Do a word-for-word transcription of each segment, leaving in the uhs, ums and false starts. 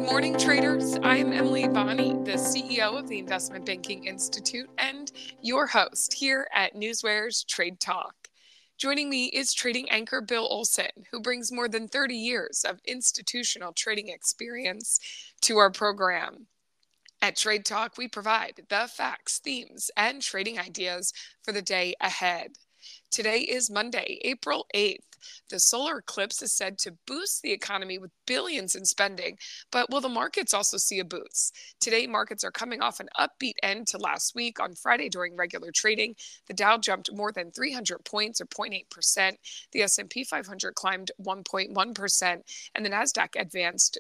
morning, traders. I'm Emily Bonney, the C E O of the Investment Banking Institute and your host here at Newsware's Trade Talk. Joining me is trading anchor Bill Olson, who brings more than thirty years of institutional trading experience to our program. At Trade Talk, we provide the facts, themes, and trading ideas for the day ahead. Today is Monday, April eighth. The solar eclipse is said to boost the economy with billions in spending, but will the markets also see a boost? Today, markets are coming off an upbeat end to last week. On Friday during regular trading, the Dow jumped more than three hundred points or zero point eight percent. The S and P five hundred climbed one point one percent, and the Nasdaq advanced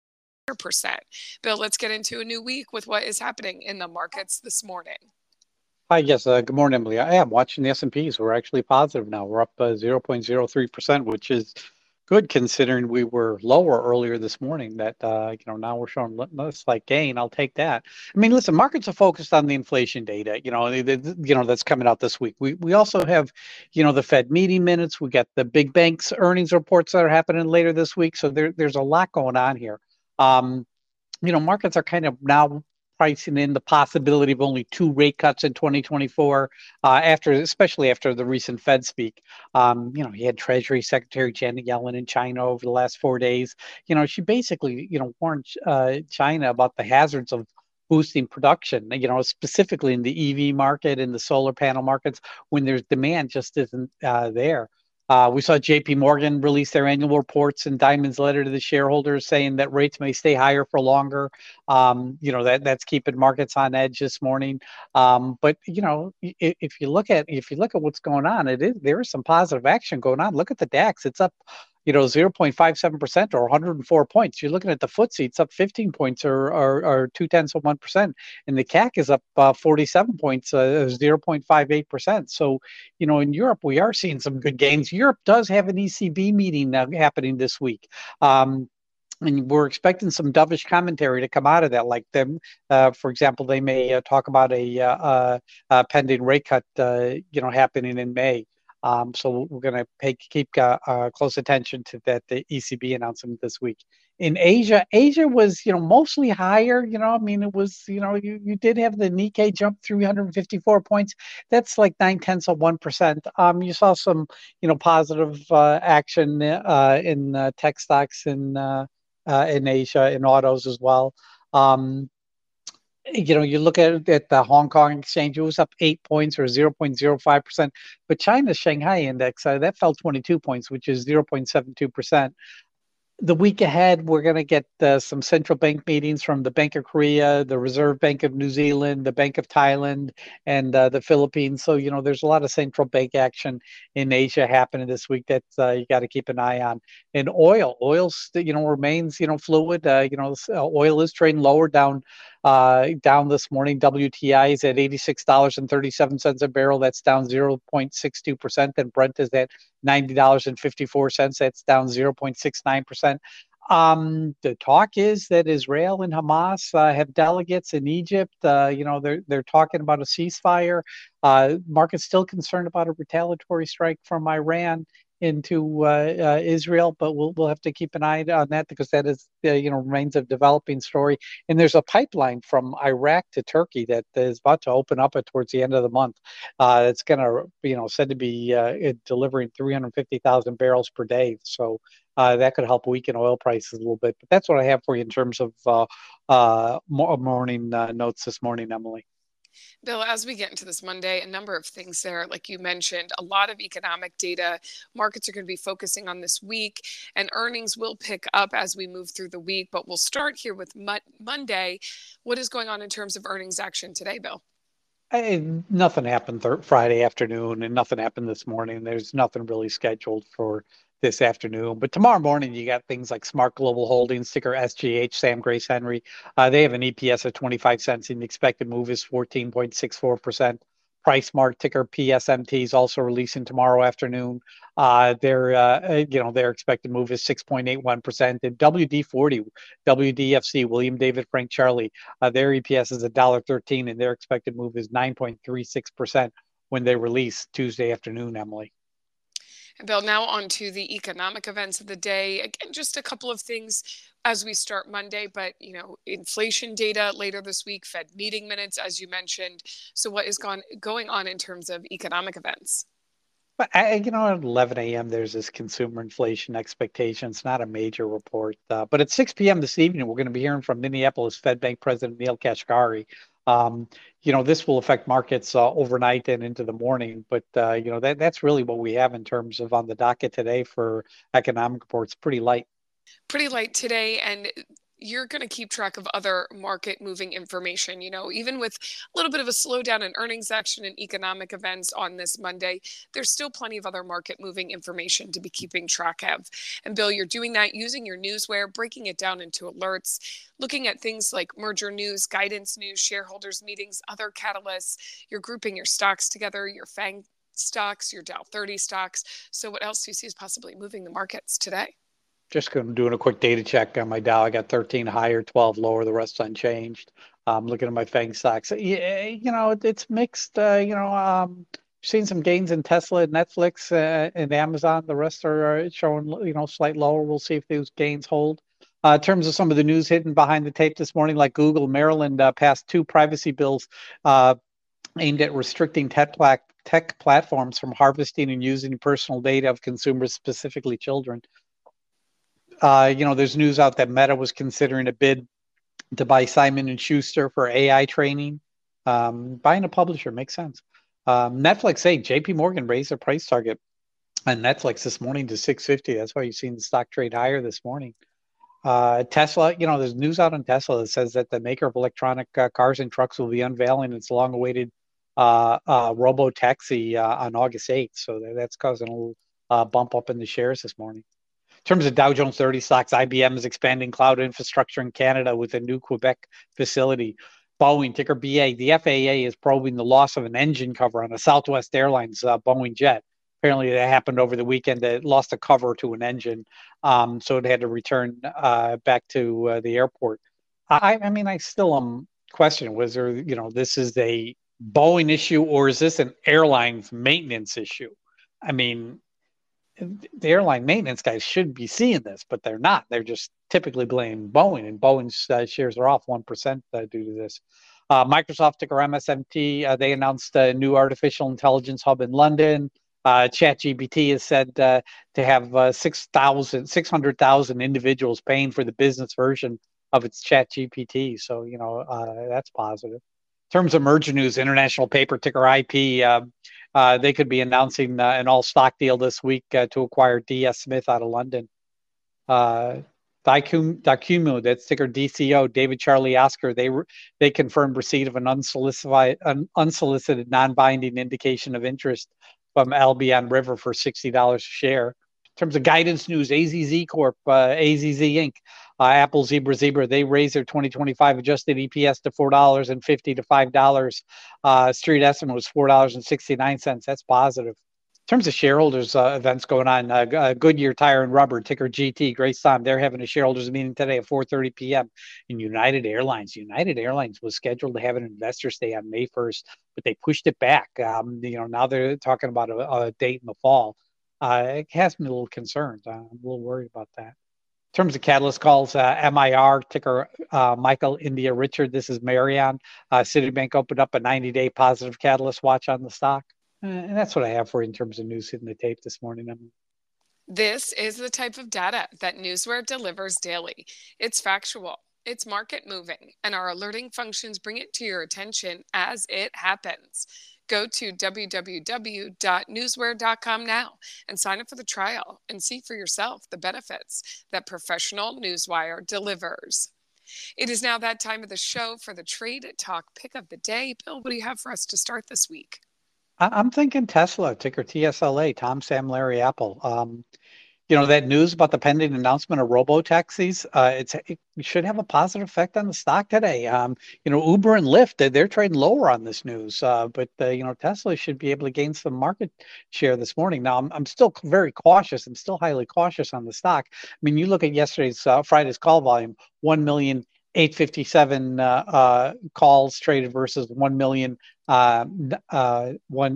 percent. Bill, let's get into a new week with what is happening in the markets this morning. Hi, yes. Uh, good morning, Emily. I am watching the S and Ps. We're actually positive now. We're up uh, zero point zero three percent, which is good considering we were lower earlier this morning. That uh, you know now we're showing a slight gain. I'll take that. I mean, listen, markets are focused on the inflation data. You know, the, the, you know that's coming out this week. We we also have, you know, the Fed meeting minutes. We got the big banks earnings reports that are happening later this week. So there there's a lot going on here. Um, you know, markets are kind of now pricing in the possibility of only two rate cuts in twenty twenty-four, uh, after, especially after the recent Fed speak. Um, you know, he had Treasury Secretary Janet Yellen in China over the last four days. You know, she basically, you know, warned uh, China about the hazards of boosting production, you know, specifically in the E V market and the solar panel markets when there's demand just isn't uh, there. Uh, we saw J P Morgan release their annual reports and Diamond's letter to the shareholders saying that rates may stay higher for longer. Um, you know, that that's keeping markets on edge this morning. Um, but you know, if, if you look at if you look at what's going on, it is there is some positive action going on. Look at the DAX; it's up, you know, zero point five seven percent or one hundred four points. You're looking at the F T S E; it's up fifteen points or or, or two tenths of one percent, and the C A C is up uh, forty-seven points, uh, zero point five eight percent. So, you know, in Europe, we are seeing some good gains. Europe does have an E C B meeting uh, happening this week. Um, and we're expecting some dovish commentary to come out of that, like them, uh, for example, they may uh, talk about a, uh, uh, uh, pending rate cut, uh, you know, happening in May. Um, so we're going to pay keep uh, uh, close attention to that the E C B announcement this week. In Asia, Asia was, you know, mostly higher. You know, I mean, it was, you know, you, you did have the Nikkei jump three hundred fifty-four points. That's like nine tenths of one percent. Um, you saw some, you know, positive uh, action uh, in uh, tech stocks in uh, uh, in Asia, in autos as well. Um, you know, you look at at the Hong Kong exchange, it was up eight points or zero point zero five percent. But China's Shanghai index, uh, that fell twenty-two points, which is zero point seven two percent. The week ahead, we're going to get uh, some central bank meetings from the Bank of Korea, the Reserve Bank of New Zealand, the Bank of Thailand, and uh, the Philippines. So, you know, there's a lot of central bank action in Asia happening this week that uh, you got to keep an eye on. And oil, oil, you know, remains, you know, fluid. Uh, you know, oil is trading lower, down uh, down this morning. W T I is at eighty-six dollars and thirty-seven cents a barrel. That's down zero point six two percent. And Brent is at ninety dollars and fifty-four cents. That's down zero point six nine percent. Um, the talk is that Israel and Hamas uh, have delegates in Egypt. Uh, you know, they're they're talking about a ceasefire. Uh, market's still concerned about a retaliatory strike from Iran into uh, uh, Israel, but we'll we'll have to keep an eye on that because that is uh, you know remains a developing story. And there's a pipeline from Iraq to Turkey that is about to open up towards the end of the month. Uh, it's going to you know said to be uh, delivering three hundred fifty thousand barrels per day. So. Uh, that could help weaken oil prices a little bit. But that's what I have for you in terms of uh, uh, morning uh, notes this morning, Emily. Bill, as we get into this Monday, a number of things there, like you mentioned, a lot of economic data markets are going to be focusing on this week, and earnings will pick up as we move through the week. But we'll start here with Mo- Monday. What is going on in terms of earnings action today, Bill? I, nothing happened th- Friday afternoon, and nothing happened this morning. There's nothing really scheduled for this afternoon. But tomorrow morning, you got things like Smart Global Holdings, ticker S G H, Sam Grace Henry. Uh, they have an E P S of twenty-five cents, and the expected move is fourteen point six four percent. PriceSmart, ticker P S M T, is also releasing tomorrow afternoon. Uh, their, uh, you know, their expected move is six point eight one percent. And W D forty, W D F C, William David Frank Charlie, uh, their E P S is one dollar thirteen, and their expected move is nine point three six percent when they release Tuesday afternoon, Emily. And Bill, now on to the economic events of the day. Again, just a couple of things as we start Monday, but you know, inflation data later this week, Fed meeting minutes, as you mentioned. So what is gone, going on in terms of economic events? But I, you know, at eleven a m, there's this consumer inflation expectation. It's not a major report. Uh, but at six p m this evening, we're going to be hearing from Minneapolis Fed Bank President Neil Kashkari. Um, you know, this will affect markets uh, overnight and into the morning. But, uh, you know, that that's really what we have in terms of on the docket today for economic reports. Pretty light. Pretty light today, and you're going to keep track of other market moving information. You know, even with a little bit of a slowdown in earnings action and economic events on this Monday, there's still plenty of other market moving information to be keeping track of. And Bill, you're doing that using your Newsware, breaking it down into alerts, looking at things like merger news, guidance news, shareholders meetings, other catalysts. You're grouping your stocks together, your FANG stocks, your Dow thirty stocks. So what else do you see is possibly moving the markets today? Just going doing a quick data check on my Dow. I got thirteen higher, twelve lower, the rest unchanged. Um, looking at my FANG stocks. Yeah, you know, it, it's mixed. Uh, you know, um, seen some gains in Tesla, Netflix, uh, and Amazon. The rest are uh, showing, you know, slight lower. We'll see if those gains hold. Uh, in terms of some of the news hidden behind the tape this morning, like Google, Maryland uh, passed two privacy bills uh, aimed at restricting tech, pla- tech platforms from harvesting and using personal data of consumers, specifically children. Uh, you know, there's news out that Meta was considering a bid to buy Simon and Schuster for A I training. Um, buying a publisher makes sense. Um, Netflix, hey, J P Morgan raised their price target on Netflix this morning to six fifty. That's why you've seen the stock trade higher this morning. Uh, Tesla, you know, there's news out on Tesla that says that the maker of electronic uh, cars and trucks will be unveiling its long-awaited uh, uh, robo-taxi uh, on August eighth. So that's causing a little uh, bump up in the shares this morning. In terms of Dow Jones thirty stocks, I B M is expanding cloud infrastructure in Canada with a new Quebec facility. Boeing, ticker B A, the F A A is probing the loss of an engine cover on a Southwest Airlines uh, Boeing jet. Apparently, that happened over the weekend. It lost a cover to an engine, um, so it had to return uh, back to uh, the airport. I, I mean, I still am questioning, was there, you know, this is a Boeing issue or is this an airline's maintenance issue? I mean, the airline maintenance guys should be seeing this, but they're not. They're just typically blaming Boeing, and Boeing's uh, shares are off one percent uh, due to this. Uh, Microsoft, ticker M S M T, uh, they announced a new artificial intelligence hub in London. Uh, ChatGPT is said uh, to have uh, six hundred thousand individuals paying for the business version of its ChatGPT. So, you know, uh, that's positive. In terms of merger news, International Paper, ticker I P, uh, uh, they could be announcing uh, an all-stock deal this week uh, to acquire D S Smith out of London. Uh, Daiqumu, that's ticker D C O, David Charlie Oscar, they they confirmed receipt of an unsolicited, an unsolicited non-binding indication of interest from Albion River for sixty dollars a share. In terms of guidance news, A Z Z Corp, uh, A Z Z Incorporated, uh, Apple, Zebra, Zebra, they raised their twenty twenty-five adjusted E P S to four dollars and fifty to five dollars. Uh, street estimate was four dollars and sixty-nine cents. That's positive. In terms of shareholders uh, events going on, uh, uh, Goodyear Tire and Rubber, ticker G T, Grace Time, they're having a shareholders meeting today at four thirty p m in United Airlines. United Airlines was scheduled to have an Investors Day on May first, but they pushed it back. Um, you know, now they're talking about a, a date in the fall. Uh, it has me a little concerned. Uh, I'm a little worried about that. In terms of catalyst calls, uh, M I R, ticker uh, Michael India Richard, this is Marion. Uh, Citibank opened up a ninety-day positive catalyst watch on the stock. Uh, and that's what I have for you in terms of news hitting the tape this morning. Emily. This is the type of data that Newsware delivers daily. It's factual, it's market moving, and our alerting functions bring it to your attention as it happens. Go to w w w dot newsware dot com now and sign up for the trial and see for yourself the benefits that professional Newswire delivers. It is now that time of the show for the Trade Talk Pick of the Day. Bill, what do you have for us to start this week? I'm thinking Tesla, ticker T S L A, Tom, Sam, Larry, Apple. Um, you know, that news about the pending announcement of robo-taxis, uh, it's, it should have a positive effect on the stock today. Um, you know, Uber and Lyft, they're, they're trading lower on this news, uh, but, uh, you know, Tesla should be able to gain some market share this morning. Now, I'm, I'm still very cautious. I'm still highly cautious on the stock. I mean, you look at yesterday's, uh, Friday's call volume, one million eight hundred fifty-seven uh, uh, calls traded versus one million, uh, uh, one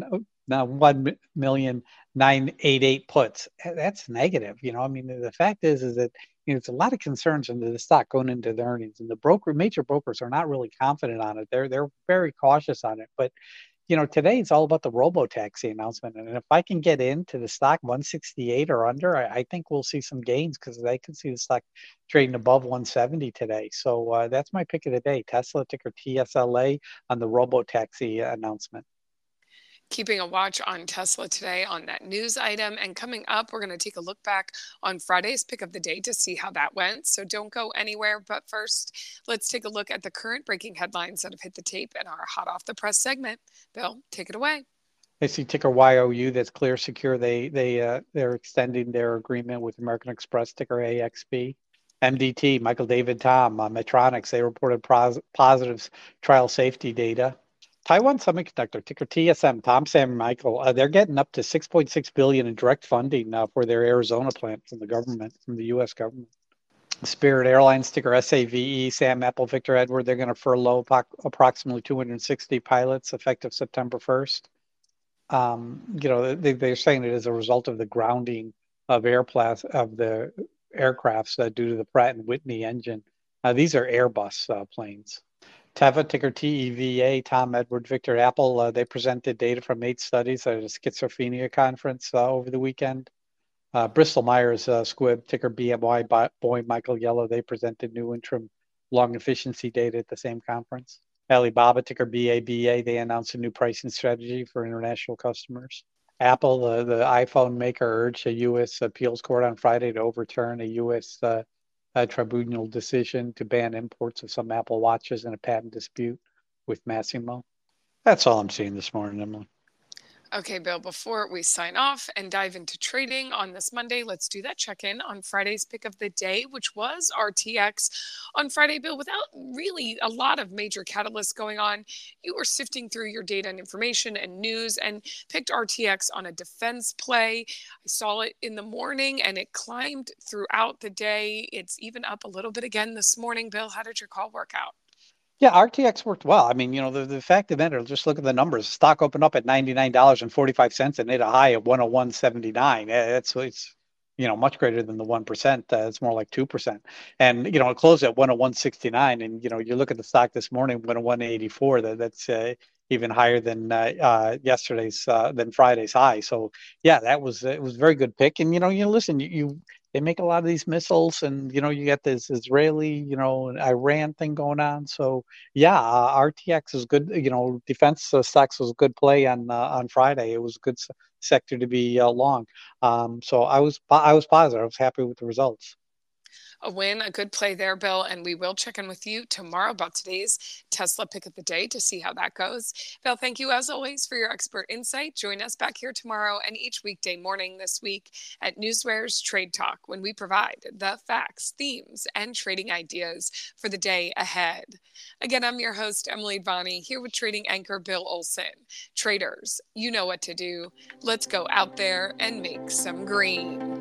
now one million nine eighty-eight puts. That's negative. You know, I mean, the fact is, is that you know, it's a lot of concerns into the stock going into the earnings, and the broker, major brokers are not really confident on it. They're they're very cautious on it. But you know, today it's all about the robo-taxi announcement, and if I can get into the stock one sixty-eight or under, I, I think we'll see some gains because I can see the stock trading above one seventy today. So uh, that's my pick of the day: Tesla, ticker T S L A, on the robo-taxi announcement. Keeping a watch on Tesla today on that news item. And coming up, we're going to take a look back on Friday's pick of the day to see how that went. So don't go anywhere. But first, let's take a look at the current breaking headlines that have hit the tape in our hot off the press segment. Bill, take it away. I see ticker Y O U, that's Clear Secure. They they uh, they're extending their agreement with American Express, ticker A X B. M D T, Michael David Tom, uh, Medtronic, they reported pros- positive trial safety data. Taiwan Semiconductor, ticker T S M, Tom, Sam, and Michael, uh, they're getting up to six point six billion dollars in direct funding uh, for their Arizona plant from the government, from the U S government. Spirit Airlines, ticker S A V E, Sam, Apple, Victor, Edward, they're going to furlough po- approximately two hundred sixty pilots effective September first. Um, you know, they, they're saying it as a result of the grounding of airplanes of the aircrafts uh, due to the Pratt and Whitney engine. Uh, these are Airbus uh, planes. Teva, ticker T E V A, Tom, Edward, Victor, Apple, uh, they presented data from eight studies at a schizophrenia conference uh, over the weekend. Uh, Bristol Myers uh, Squibb, ticker B M Y, Boeing, Michael Yellow, they presented new interim long efficiency data at the same conference. Alibaba, ticker B A B A, they announced a new pricing strategy for international customers. Apple, uh, the iPhone maker, urged a U S appeals court on Friday to overturn a U S uh, a tribunal decision to ban imports of some Apple Watches in a patent dispute with Massimo. That's all I'm seeing this morning, Emily. Okay, Bill, before we sign off and dive into trading on this Monday, let's do that check-in on Friday's pick of the day, which was R T X. On Friday, Bill, without really a lot of major catalysts going on, you were sifting through your data and information and news and picked R T X on a defense play. I saw it in the morning and it climbed throughout the day. It's even up a little bit again this morning. Bill, how did your call work out? Yeah, R T X worked well. I mean, you know, the, the fact of the matter, just look at the numbers. Stock opened up at ninety-nine dollars and forty-five cents and hit a high of one oh one seventy-nine. It's, it's, you know, much greater than the one percent. Uh, it's more like two percent. And, you know, it closed at one oh one sixty-nine. And, you know, you look at the stock this morning, one oh one eighty-four, that, that's uh, even higher than uh, uh, yesterday's, uh, than Friday's high. So, yeah, that was, it was a very good pick. And, you know, you listen, you, you they make a lot of these missiles, and you know you get this Israeli, you know, Iran thing going on. So yeah, uh, R T X is good. You know, defense uh, stocks was a good play on uh, on Friday. It was a good s- sector to be uh, long. Um, so I was I was positive. I was happy with the results. A win, a good play there, Bill. And we will check in with you tomorrow about today's Tesla pick of the day to see how that goes. Bill, thank you as always for your expert insight. Join us back here tomorrow and each weekday morning this week at Newsware's Trade Talk when we provide the facts, themes, and trading ideas for the day ahead. Again, I'm your host, Emily Advani, here with trading anchor Bill Olson. Traders, you know what to do. Let's go out there and make some green.